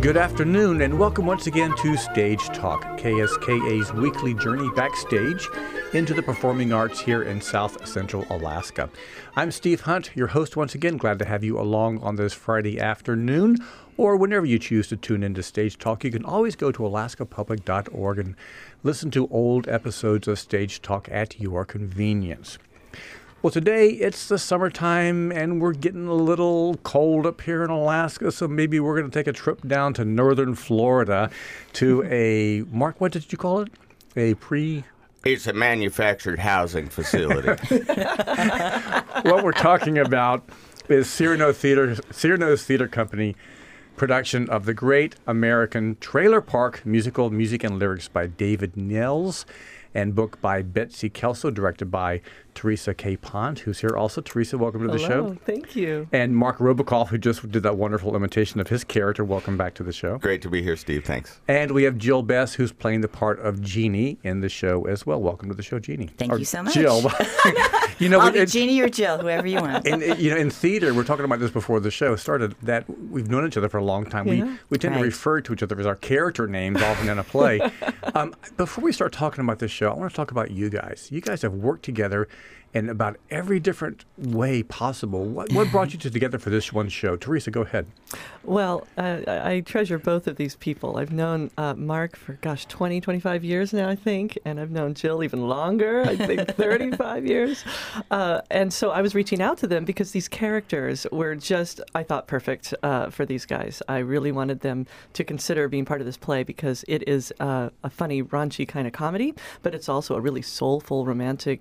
Good afternoon, and welcome once again to Stage Talk, KSKA's weekly journey backstage into the performing arts here in South Central Alaska. I'm Steve Hunt, your host once again. Glad to have you along on this Friday afternoon, or whenever you choose to tune into Stage Talk. You can always go to alaskapublic.org and listen to old episodes of Stage Talk at your convenience. Well, today it's the summertime and we're getting a little cold up here in Alaska, so maybe we're going to take a trip down to northern Florida to a, Mark, what did you call it? It's a manufactured housing facility. What we're talking about is Cyrano's Theater Company production of the Great American Trailer Park musical, music and lyrics by David Nels, and book by Betsy Kelso, directed by Teresa K. Pont, who's here also. Teresa, welcome to the show. Thank you. And Mark Robakoff, who just did that wonderful imitation of his character. Welcome back to the show. Great to be here, Steve. Thanks. And we have Jill Bess, who's playing the part of Jeannie in the show as well. Welcome to the show, Jeannie. Thank you so much. Jill. I'll be Jeannie or Jill, whoever you want. In theater, we're talking about this before the show started, that we've known each other for a long time. Yeah. We tend to refer to each other as our character names often in a play. Before we start talking about this show, I want to talk about you guys. You guys have worked together in about every different way possible. What brought you together for this one show? Teresa, go ahead. Well, I treasure both of these people. I've known Mark for, 20, 25 years now, I think, and I've known Jill even longer, I think 35 years. And so I was reaching out to them because these characters were just, I thought, perfect for these guys. I really wanted them to consider being part of this play because it is a funny, raunchy kind of comedy, but it's also a really soulful, romantic,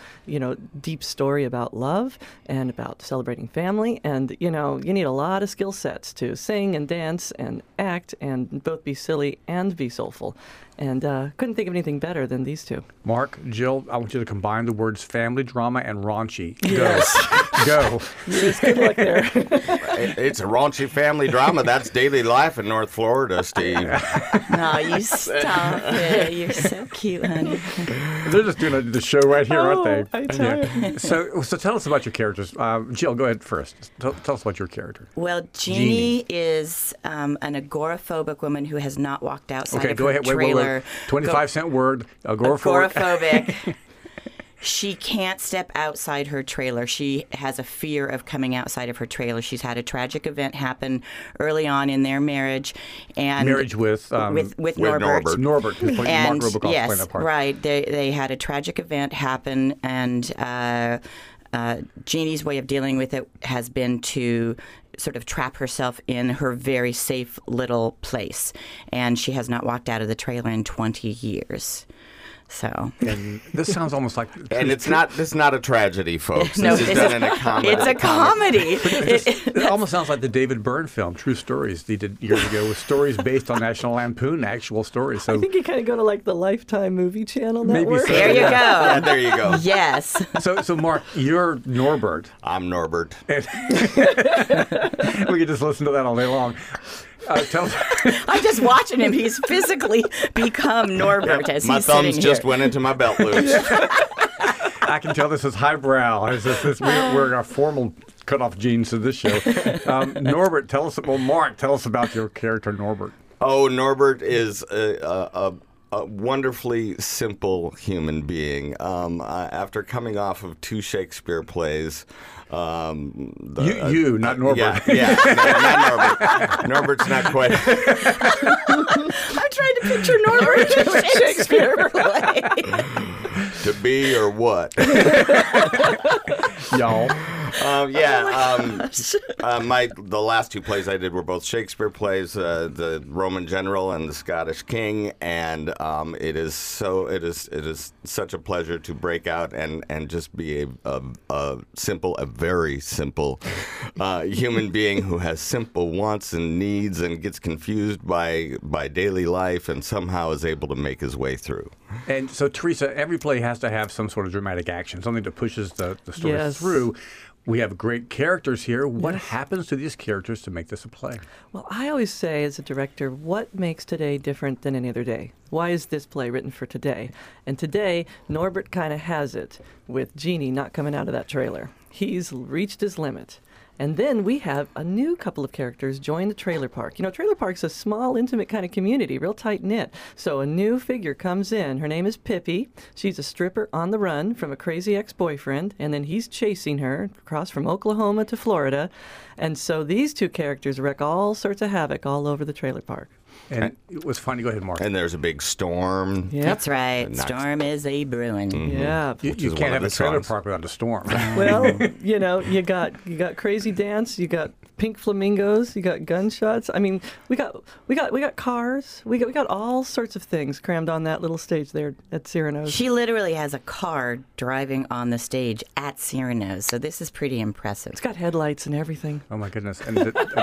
deep story about love and about celebrating family. And, you need a lot of skill sets to sing and dance and act and both be silly and be soulful. And couldn't think of anything better than these two. Mark, Jill, I want you to combine the words family drama and raunchy. Yes. Go. Yes, good luck there. It's a raunchy family drama. That's daily life in North Florida, Steve. No, you stop it. You're so cute, honey. They're just doing the show right here, aren't they? I tell you. So tell us about your characters. Jill, go ahead first. Tell us about your character. Well, Jeannie is an agoraphobic woman who has not walked outside of go her ahead. trailer. Wait. 25-cent word, agoraphobic. Agoraphobic. She can't step outside her trailer. She has a fear of coming outside of her trailer. She's had a tragic event happen early on in their marriage, and with Norbert. Norbert, who's playing Mark Robakoff, yes, playing that part. Right. They had a tragic event happen, and Jeannie's way of dealing with it has been to sort of trap herself in her very safe little place, and she has not walked out of the trailer in 20 years. So, and this sounds almost like, and it's not a tragedy, folks. No, this is done in a comedy. It's a comedy. It almost sounds like the David Byrne film, True Stories, they did years ago, with stories based on National Lampoon, actual stories. So I think you kind of go to the Lifetime movie channel network. so. There you go. Yeah, there you go. Yes. So Mark, you're Norbert. I'm Norbert. We could just listen to that all day long. Tell us. I'm just watching him. He's physically become Norbert as my he's sitting thumbs here. just went into my belt loops. I can tell this is highbrow. We're wearing our formal cutoff jeans to this show. Norbert, Mark, tell us about your character, Norbert. Oh, Norbert is a wonderfully simple human being. After coming off of 2 Shakespeare plays, Not Norbert. Yeah, no, not Norbert. Norbert's not quite. I'm trying to picture Norbert in a Shakespeare play. To be or what? Y'all. The last 2 plays I did were both Shakespeare plays, the Roman General and the Scottish King, and it is such a pleasure to break out and just be a very simple human being who has simple wants and needs and gets confused by daily life and somehow is able to make his way through. And so, Teresa, every play has to have some sort of dramatic action, something that pushes the story through. We have great characters here. What happens to these characters to make this a play? Well, I always say as a director, what makes today different than any other day? Why is this play written for today? And today, Norbert kind of has it with Jeannie not coming out of that trailer. He's reached his limit. And then we have a new couple of characters join the trailer park. You know, trailer park's a small, intimate kind of community, real tight-knit. So a new figure comes in. Her name is Pippi. She's a stripper on the run from a crazy ex-boyfriend, and then he's chasing her across from Oklahoma to Florida. And so these two characters wreak all sorts of havoc all over the trailer park. And it was funny. Go ahead, Mark. And there's a big storm. Yep. That's right. Nice. Storm is a brewing. Yeah. You is one can't of have the a trailer songs. park without a storm. Well, you know, you got crazy dance, you got pink flamingos, you got gunshots. I mean, we got cars, we got all sorts of things crammed on that little stage there at Cyrano's. She literally has a car driving on the stage at Cyrano's, so this is pretty impressive. It's got headlights and everything. Oh my goodness! And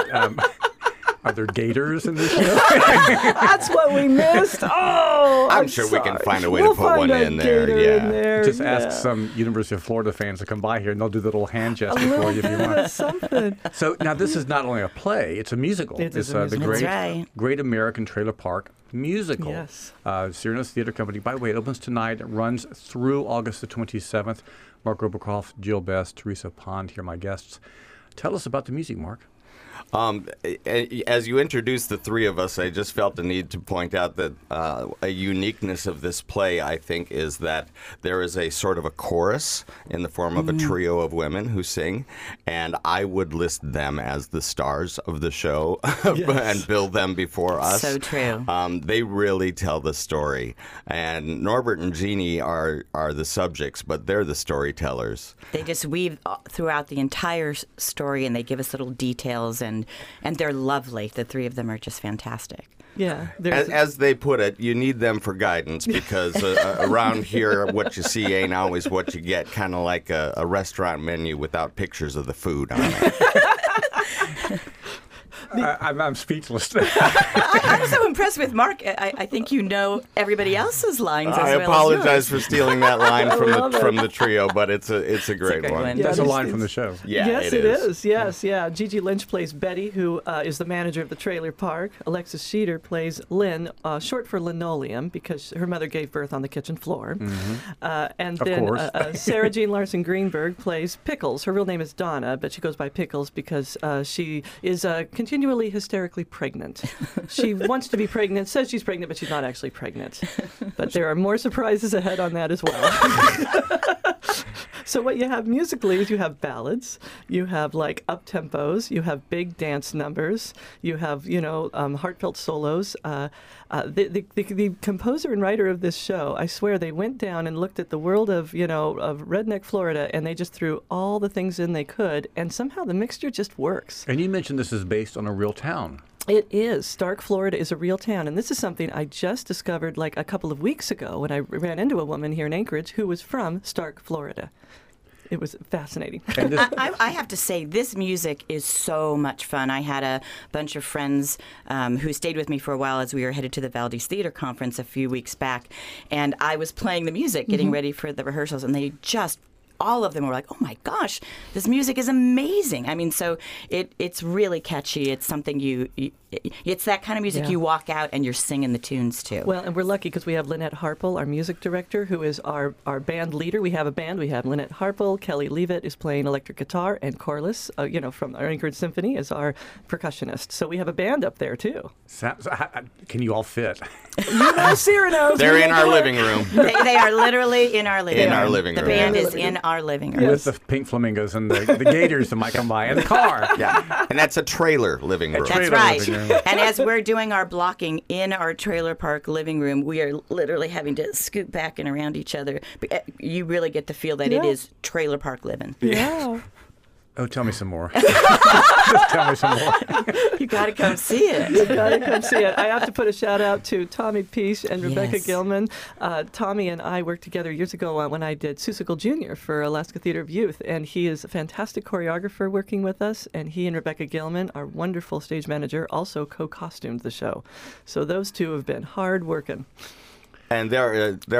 are there gators in this show? That's what we missed. Oh, I'm sure we can sorry. find a way We'll to put one find a in there. gator Yeah. in there. Just yeah. ask some University of Florida fans to come by here, and they'll do the little hand gesture for you if you want. Something. So now this is not only a play; it's a musical. It is It's a the musical. Great, That's right. Great American Trailer Park musical. Yes. Cyrano's Theater Company. By the way, it opens tonight. It runs through August the 27th. Mark Oberkroft, Jill Best, Teresa Pond here, my guests. Tell us about the music, Mark. As you introduced the three of us, I just felt the need to point out that a uniqueness of this play, I think, is that there is a sort of a chorus in the form of a trio of women who sing, and I would list them as the stars of the show and build them before us. So true. They really tell the story, and Norbert and Jeannie are the subjects, but they're the storytellers. They just weave throughout the entire story, and they give us little details, and they're lovely. The three of them are just fantastic. Yeah. As they put it, you need them for guidance because around here, what you see ain't always what you get, kind of like a restaurant menu without pictures of the food on it. I'm speechless. I'm so impressed with Mark. I think you know everybody else's lines as I well apologize as for stealing that line love it. from the trio, but it's a great great one. one. That's a these line things- from the show. Yeah, yes, it is. Yes, yeah. Gigi Lynch plays Betty, who is the manager of the trailer park. Alexis Sheeter plays Lynn, short for linoleum, because her mother gave birth on the kitchen floor. And Of then course. Sarah Jean Larson Greenberg plays Pickles. Her real name is Donna, but she goes by Pickles because she is continually hysterically pregnant. She wants to be pregnant, says she's pregnant, but she's not actually pregnant. But there are more surprises ahead on that as well. So what you have musically is you have ballads, you have like up-tempos, you have big dance numbers, you have, heartfelt solos. The composer and writer of this show, I swear, they went down and looked at the world of redneck Florida, and they just threw all the things in they could, and somehow the mixture just works. And you mentioned this is based on a real town. It is. Stark, Florida is a real town. And this is something I just discovered like a couple of weeks ago when I ran into a woman here in Anchorage who was from Stark, Florida. It was fascinating. And this, I have to say, this music is so much fun. I had a bunch of friends who stayed with me for a while as we were headed to the Valdez Theater Conference a few weeks back. And I was playing the music, getting ready for the rehearsals, and they just all of them were like, oh my gosh, this music is amazing. I mean, so it's really catchy. It's something it's that kind of music you walk out and you're singing the tunes to. Well, and we're lucky because we have Lynette Harple, our music director, who is our band leader. We have a band. We have Lynette Harple. Kelly Leavitt is playing electric guitar, and Corliss, from our Anchorage Symphony, is our percussionist. So we have a band up there, too. can you all fit? Cyrano's. They're in our living room. They are literally in our living room. In our living The room. band Yeah. is in our living room. With the pink flamingos and the gators that might come by, and the car. Yeah, and that's a trailer living room. That's Trailer right. living room. And as we're doing our blocking in our trailer park living room, we are literally having to scoot back and around each other. You really get to feel that it Yeah. is trailer park living. Yeah. Oh, tell me some more. Just tell me some more. You got to come see it. Gotta come see it. I have to put a shout out to Tommy Peace and Rebecca Yes. Gilman. Tommy and I worked together years ago when I did Seussical Jr. for Alaska Theater of Youth, and he is a fantastic choreographer working with us, and he and Rebecca Gilman, our wonderful stage manager, also co-costumed the show. So those two have been hard working. And there are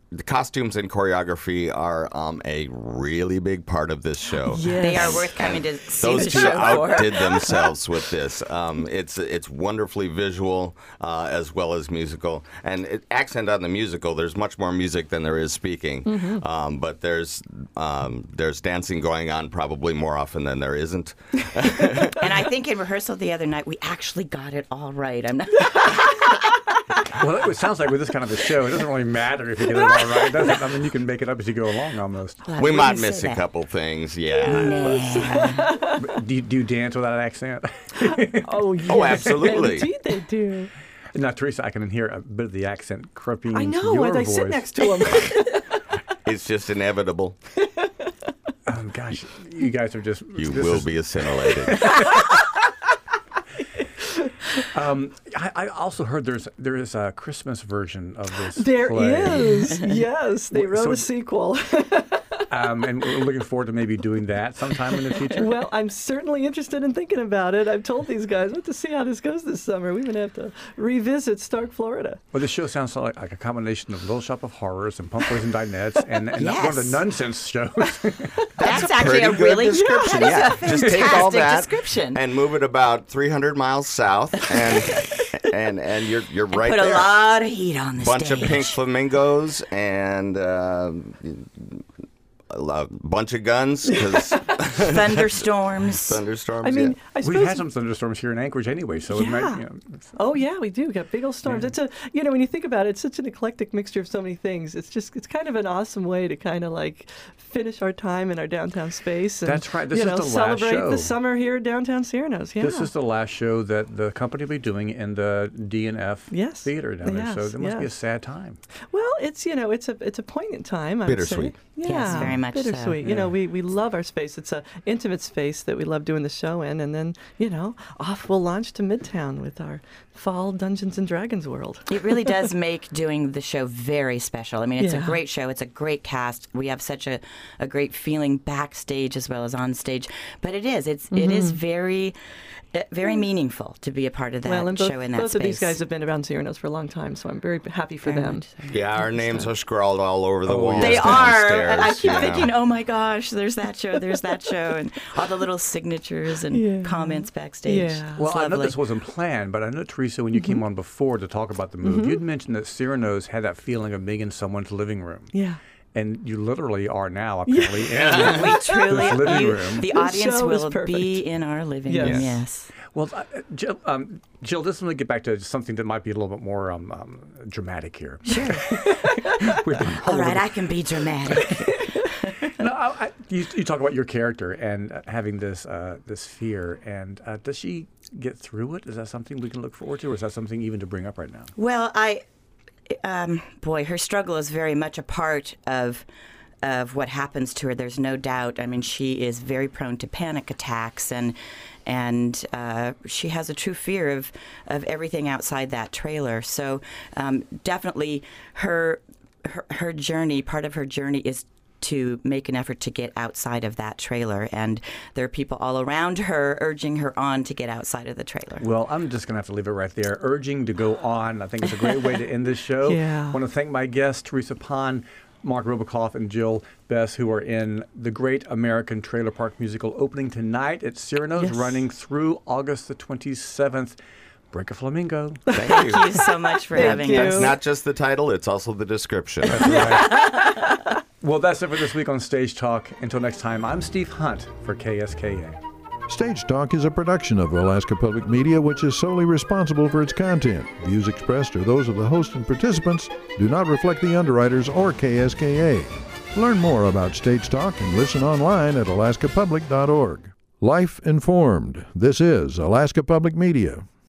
the costumes and choreography are a really big part of this show. Yes. They are worth coming to see Those the two show for. outdid themselves with this. It's wonderfully visual as well as musical. And accent on the musical, there's much more music than there is speaking. But there's dancing going on probably more often than there isn't. And I think in rehearsal the other night, we actually got it all right. I'm not. Well, it sounds like with this kind of a show, it doesn't really matter if you get it all right. I mean, you can make it up as you go along almost. We might miss a couple things, yeah. Do you dance with that accent? Oh, yeah. Oh, absolutely. Indeed they do. Now, Teresa, I can hear a bit of the accent creeping I into know, your as I voice. sit next to him. It's just inevitable. Gosh, you guys are just... You will be assimilated. I also heard there is a Christmas version of this There play. is. Yes, they wrote So- a sequel. And we're looking forward to maybe doing that sometime in the future. Well, I'm certainly interested in thinking about it. I've told these guys, I want to see how this goes this summer. We're going to have to revisit Stark, Florida. Well, this show sounds like a combination of Little Shop of Horrors and Pumpkins and Dinettes and not one of the Yes. nonsense shows. That's actually a Pretty good really description. that is Yeah, a just take all fantastic that description. and move it about 300 miles south, and you're right Put there. a lot of heat on the Bunch stage. of pink flamingos and a bunch of guns because Thunderstorms. thunderstorms. I mean, yeah. I suppose... We've had some thunderstorms here in Anchorage anyway, so it might, Yeah. Oh yeah, we do. We got big old storms. It's a, when you think about it, it's such an eclectic mixture of so many things. It's kind of an awesome way to kind of like finish our time in our downtown space. And, That's right. This is the last celebrate show. the summer here at downtown Cyrano's. Yeah. This is the last show that the company will be doing in the D&F Yes. theater down there, so Yes, it must be a yes. sad time. Well, it's it's a poignant time. I would say. Bittersweet. Yeah, Yes, very much so. bittersweet. We love our space. It's a intimate space that we love doing the show in, and then off we'll launch to Midtown with our fall Dungeons and Dragons world. It really does make doing the show very special. I mean, it's a Yeah. great show. It's a great cast. We have such a great feeling backstage as well as on stage. But it is very, very meaningful to be a part of that Well, and show in that both space. of these guys have been around Cyrano's for a long time, so I'm very happy for Very them. much so. Yeah, our names are scrawled all over the walls. They are. downstairs, And I keep you know. thinking, oh my gosh, there's that show, and all the little signatures and Yeah. comments backstage. Yeah. Well, It's I know lovely. this wasn't planned, but I know, Teresa, when you came on before to talk about the move, you'd mentioned that Cyrano's had that feeling of being in someone's living room. Yeah. And you literally are now, apparently. We truly, This living room. the The audience show is will perfect. be in our living Yes. room. Yes. Yes. Well, Jill, let's let me get back to something that might be a little bit more dramatic here. Sure. We've been All right, I can be dramatic. you talk about your character and having this fear, and does she get through it? Is that something we can look forward to, or is that something even to bring up right now? Well, her struggle is very much a part of what happens to her. There's no doubt. I mean, she is very prone to panic attacks, and she has a true fear of everything outside that trailer. So definitely her journey, part of her journey is to make an effort to get outside of that trailer. And there are people all around her urging her on to get outside of the trailer. Well, I'm just going to have to leave it right there. Urging to go on. I think it's a great way to end this show. Yeah. I want to thank my guests, Teresa Pan, Mark Robakoff, and Jill Bess, who are in the Great American Trailer Park Musical, opening tonight at Cyrano's, Yes. running through August the 27th. Break a Flamingo. Thank you. Thank you so much for having you. us. It's not just the title, it's also the description. Well, that's it for this week on Stage Talk. Until next time, I'm Steve Hunt for KSKA. Stage Talk is a production of Alaska Public Media, which is solely responsible for its content. Views expressed are those of the host and participants, do not reflect the underwriters or KSKA. Learn more about Stage Talk and listen online at alaskapublic.org. Life informed. This is Alaska Public Media.